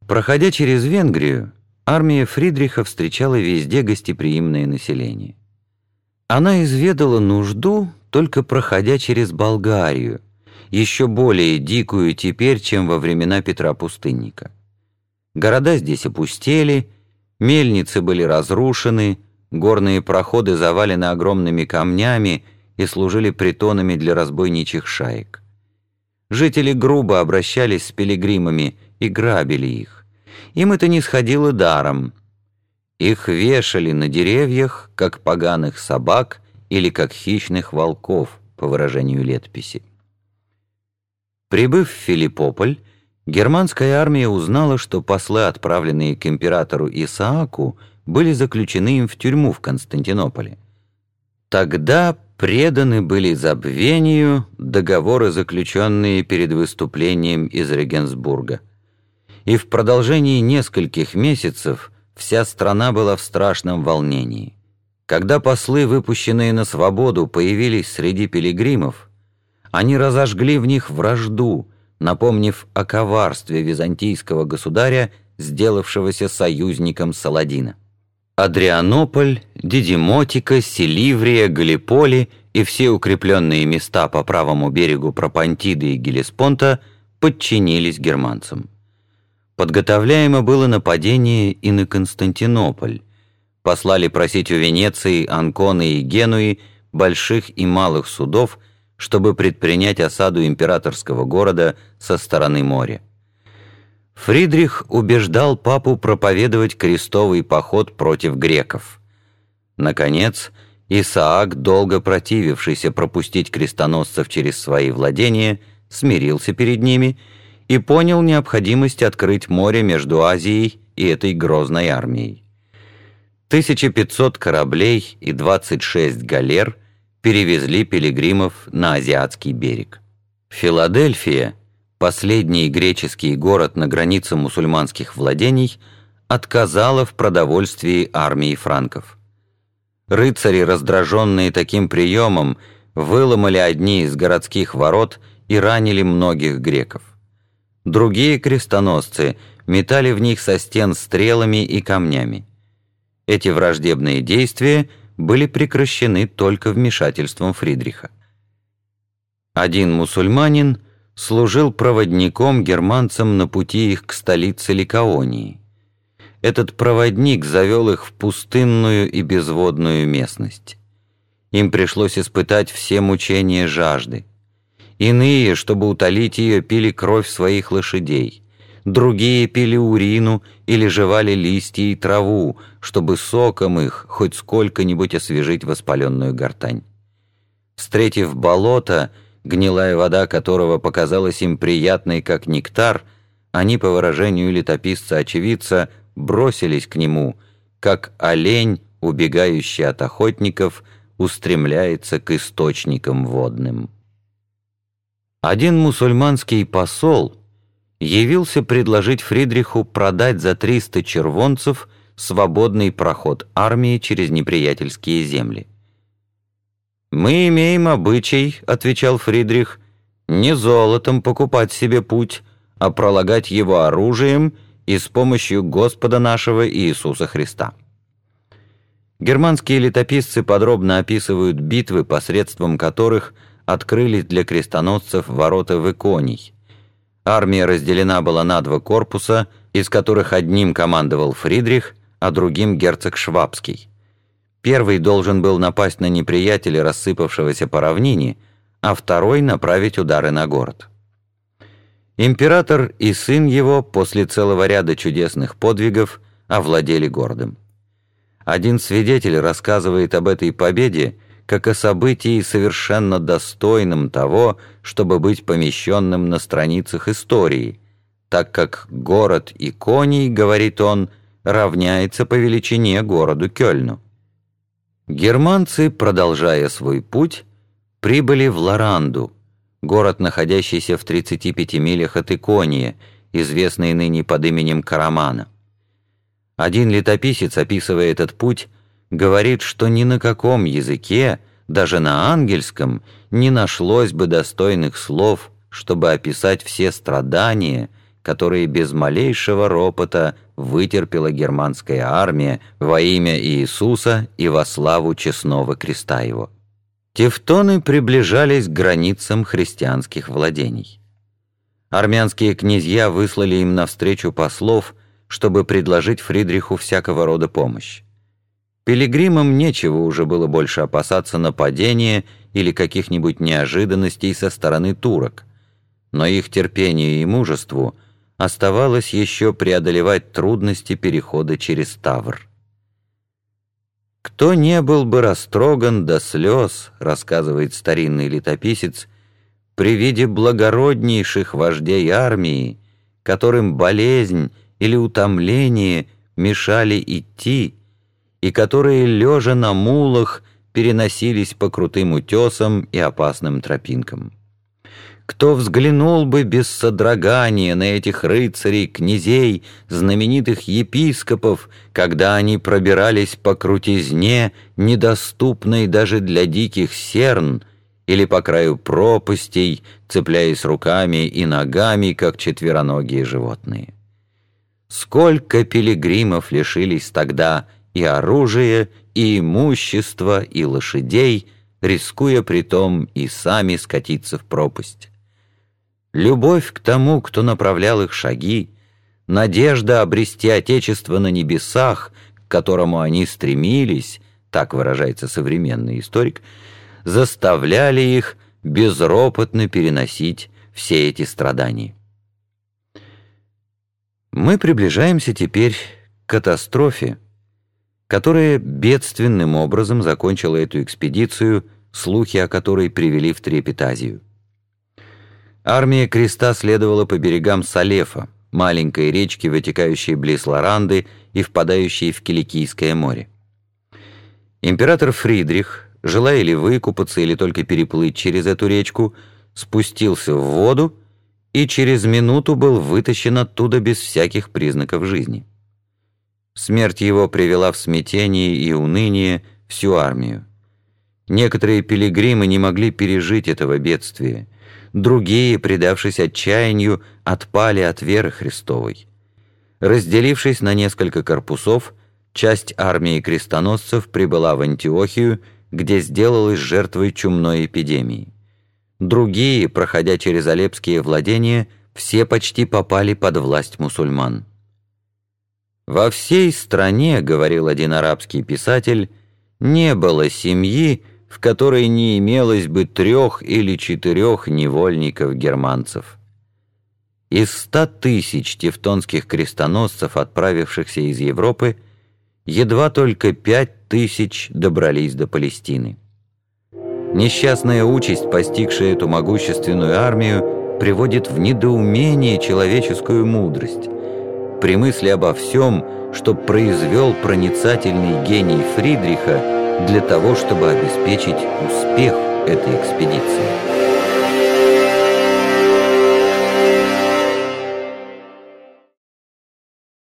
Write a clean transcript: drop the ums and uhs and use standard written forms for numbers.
Проходя через Венгрию, армия Фридриха встречала везде гостеприимное население. Она изведала нужду, только проходя через Болгарию, еще более дикую теперь, чем во времена Петра Пустынника. Города здесь опустели, мельницы были разрушены, горные проходы завалены огромными камнями и служили притонами для разбойничьих шаек. Жители грубо обращались с пилигримами и грабили их. Им это не сходило даром. Их вешали на деревьях, как поганых собак или как хищных волков, по выражению летописи. Прибыв в Филиппополь, германская армия узнала, что послы, отправленные к императору Исааку, были заключены им в тюрьму в Константинополе. Тогда преданы были забвению договоры, заключенные перед выступлением из Регенсбурга. И в продолжении нескольких месяцев вся страна была в страшном волнении. Когда послы, выпущенные на свободу, появились среди пилигримов, они разожгли в них вражду, напомнив о коварстве византийского государя, сделавшегося союзником Саладина. Адрианополь, Дидимотика, Селиврия, Галиполи и все укрепленные места по правому берегу Пропантиды и Гелеспонта подчинились германцам. Подготовляемо было нападение и на Константинополь. Послали просить у Венеции, Анконы и Генуи больших и малых судов, чтобы предпринять осаду императорского города со стороны моря. Фридрих убеждал папу проповедовать крестовый поход против греков. Наконец, Исаак, долго противившийся пропустить крестоносцев через свои владения, смирился перед ними и понял необходимость открыть море между Азией и этой грозной армией. 1500 кораблей и 26 галер перевезли пилигримов на азиатский берег. Филадельфия, последний греческий город на границе мусульманских владений, отказала в продовольствии армии франков. Рыцари, раздраженные таким приемом, выломали одни из городских ворот и ранили многих греков. Другие крестоносцы метали в них со стен стрелами и камнями. Эти враждебные действия были прекращены только вмешательством Фридриха. Один мусульманин служил проводником германцам на пути их к столице Ликаонии. Этот проводник завел их в пустынную и безводную местность. Им пришлось испытать все мучения жажды. Иные, чтобы утолить ее, пили кровь своих лошадей. Другие пили урину или жевали листья и траву, чтобы соком их хоть сколько-нибудь освежить воспаленную гортань. Встретив болото, гнилая вода которого показалась им приятной, как нектар, они, по выражению летописца-очевидца, бросились к нему, как олень, убегающий от охотников, устремляется к источникам водным. Один мусульманский посол явился предложить Фридриху продать за 300 червонцев свободный проход армии через неприятельские земли. «Мы имеем обычай, — отвечал Фридрих, — не золотом покупать себе путь, а пролагать его оружием и с помощью Господа нашего Иисуса Христа». Германские летописцы подробно описывают битвы, посредством которых открылись для крестоносцев ворота в Иконий. Армия разделена была на два корпуса, из которых одним командовал Фридрих, а другим герцог Швабский. Первый должен был напасть на неприятеля, рассыпавшегося по равнине, а второй направить удары на город. Император и сын его после целого ряда чудесных подвигов овладели городом. Один свидетель рассказывает об этой победе как о событии совершенно достойном того, чтобы быть помещенным на страницах истории, так как город Иконий, говорит он, равняется по величине городу Кёльну. Германцы, продолжая свой путь, прибыли в Лоранду, город, находящийся в 35 милях от Икония, известный ныне под именем Карамана. Один летописец, описывая этот путь, говорит, что ни на каком языке, даже на ангельском, не нашлось бы достойных слов, чтобы описать все страдания, которые без малейшего ропота вытерпела германская армия во имя Иисуса и во славу честного креста его. Тевтоны приближались к границам христианских владений. Армянские князья выслали им навстречу послов, чтобы предложить Фридриху всякого рода помощь. Пилигримам нечего уже было больше опасаться нападения или каких-нибудь неожиданностей со стороны турок, но их терпению и мужеству оставалось еще преодолевать трудности перехода через Тавр. «Кто не был бы растроган до слез, — рассказывает старинный летописец, — при виде благороднейших вождей армии, которым болезнь или утомление мешали идти, и которые, лежа на мулах, переносились по крутым утесам и опасным тропинкам. Кто взглянул бы без содрогания на этих рыцарей, князей, знаменитых епископов, когда они пробирались по крутизне, недоступной даже для диких серн, или по краю пропастей, цепляясь руками и ногами, как четвероногие животные? Сколько пилигримов лишились тогда и оружия, и имущества, и лошадей, рискуя притом и сами скатиться в пропасть. Любовь к тому, кто направлял их шаги, надежда обрести Отечество на небесах, к которому они стремились, так выражается современный историк, заставляли их безропотно переносить все эти страдания. Мы приближаемся теперь к катастрофе, которая бедственным образом закончила эту экспедицию, слухи о которой привели в трепет Азию. Армия креста следовала по берегам Салефа, маленькой речки, вытекающей близ Лоранды и впадающей в Киликийское море. Император Фридрих, желая ли выкупаться или только переплыть через эту речку, спустился в воду и через минуту был вытащен оттуда без всяких признаков жизни. Смерть его привела в смятение и уныние всю армию. Некоторые пилигримы не могли пережить этого бедствия, другие, предавшись отчаянию, отпали от веры Христовой. Разделившись на несколько корпусов, часть армии крестоносцев прибыла в Антиохию, где сделалась жертвой чумной эпидемии. Другие, проходя через Алепские владения, все почти попали под власть мусульман. «Во всей стране, — говорил один арабский писатель, — не было семьи, в которой не имелось бы 3 или 4 невольников-германцев. Из 100 тысяч тевтонских крестоносцев, отправившихся из Европы, едва только 5 тысяч добрались до Палестины. Несчастная участь, постигшая эту могущественную армию, приводит в недоумение человеческую мудрость. При мысли обо всем, что произвел проницательный гений Фридриха для того, чтобы обеспечить успех этой экспедиции.